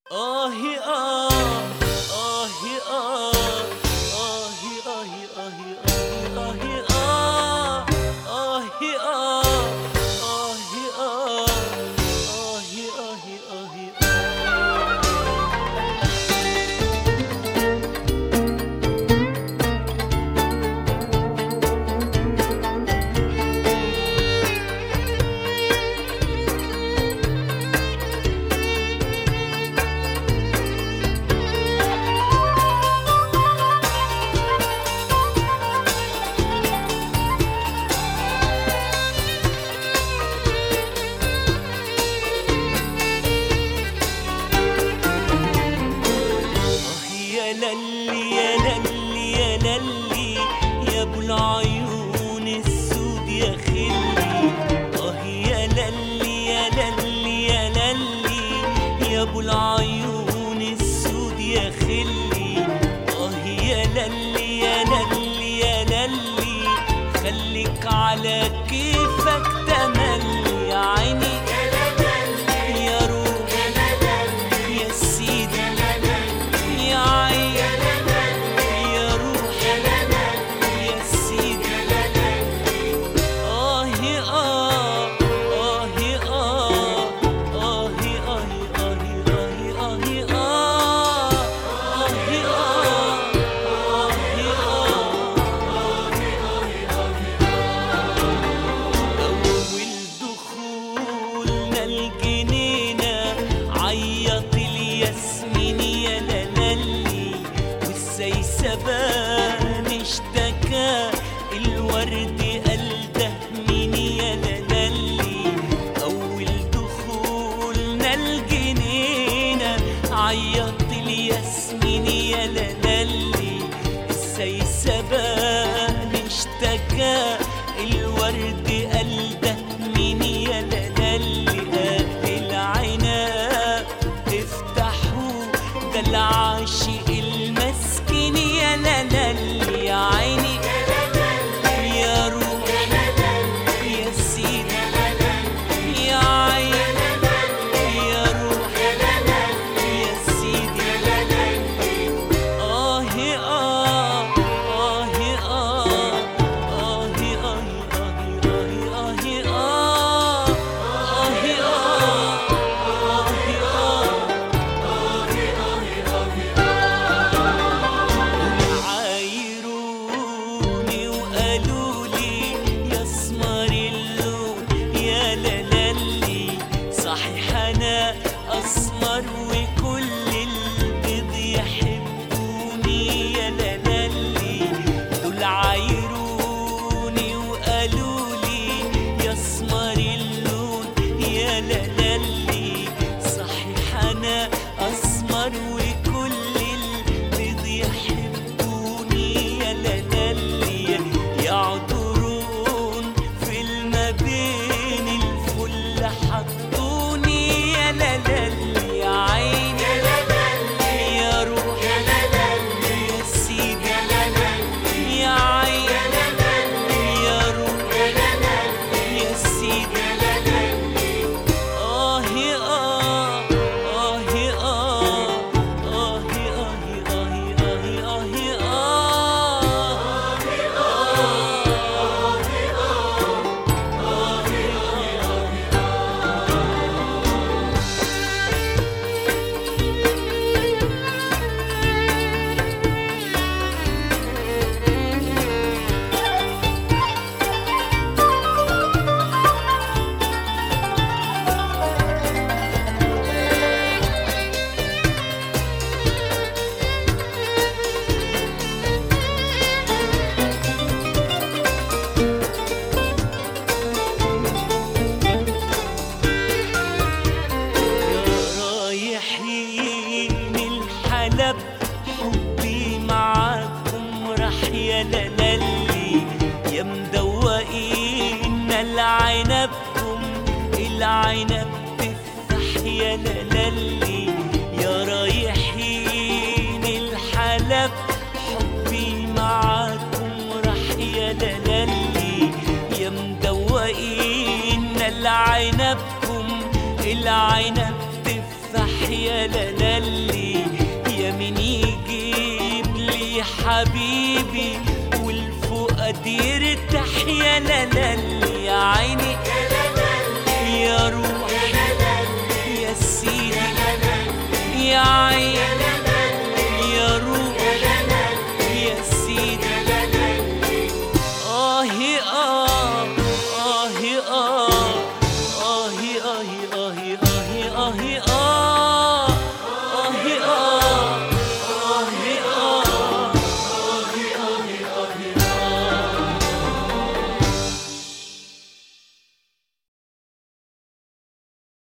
آهی آه آهی آه آهی آهی آهی آهی آه آهی آه آهی آه آهی آهی آهی يا للي يا للي يا للي يا ابو العيون السود يا خلي يا للي يا للي يا للي يا ابو العيون السود يا خلي يا للي يا للي يا للي خليك على كيفك تملي يا عيني يا روح يا سيدي يا عين يا روح يا سيدي آهي آه آهي آه آهي آهي آهي آهي آهي آه آهي أول دخولنا الجنينة عيط الياسمين يا لالي والسيسبان اشتكى الورد قال ده مين يا لالي أول دخولنا الجنينة عيط الياسمين يا لالي السيسبان اشتكى الورد قال ده مين يا لالي العناب افتحوا ده العاشق المسكين يا لالي يا عيني يا روح يا سيدي يا عين يا روح يا سيدي آهي آه آهي آه آهي آهي آهي آهي آه آهي عايروني وقالوا لي يا اسمر اللون يا لالي صحيح انا اسمر وكل البيض يحبوني يا لالي دول عايروني وقالوا لي يا اسمر اللون يا لالي صحيح انا اسمر وكل البيض يحبوني يا لالي يعطرون في الما بين الفل حطوني يا لالي يا عيني يا روح يا سيدي يا عين يا روح يا سيدي آهي آه آهي آه آهي آهي آهي آهي آهي رايحين الحلب حبي معاكم راح يا لالي يا مدوقين العنبكم العنب تفتح يا لالي يا رايحين الحلب حبي معاكم راح يا لالي يا مدوقين العنبكم العنب تفتح يسبح يا لالي، يا مين يجيب لي حبيبي والفؤاد يرتاح يا لالي، يا عيني يا روحي يا سيدي، يا عيني يا روحي يا سيدي.